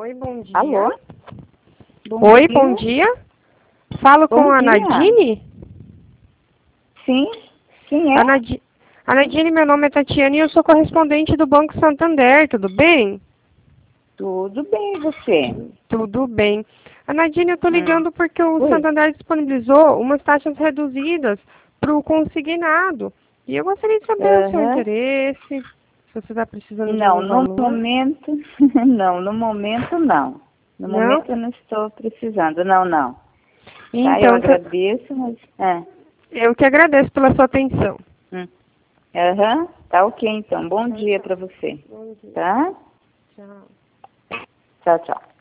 Oi, bom dia. Alô? Oi, bom dia. Falo com a Nadine? Sim, quem é? A Nadine, meu nome é Tatiana e eu sou correspondente do Banco Santander, tudo bem? Tudo bem, e você? Tudo bem. A Nadine, eu estou ligando porque o Oi. Santander disponibilizou umas taxas reduzidas para o consignado. E eu gostaria de saber o seu interesse, se você está precisando de Não, algum no valor. momento, no momento não. No Não? momento eu não estou precisando, não. Tá, eu Então, agradeço, mas... eu que agradeço pela sua atenção. Tá ok então. Bom dia para você. Bom dia. Tá? Tchau. Tchau, tchau.